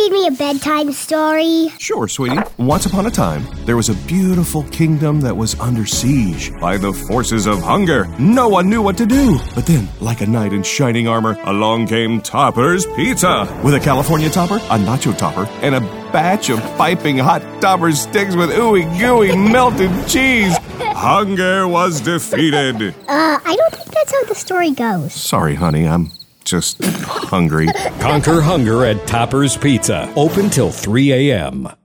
read me a bedtime story? Sure, sweetie. Once upon a time, there was a beautiful kingdom that was under siege by the forces of hunger. No one knew what to do. But then, like a knight in shining armor, along came Topper's Pizza. With a California topper, a nacho topper, and a batch of piping hot topper sticks with ooey gooey melted cheese. Hunger was defeated. I don't think that's how the story goes. Sorry, honey, I'm just hungry. Conquer hunger at Topper's Pizza. Open till 3 a.m.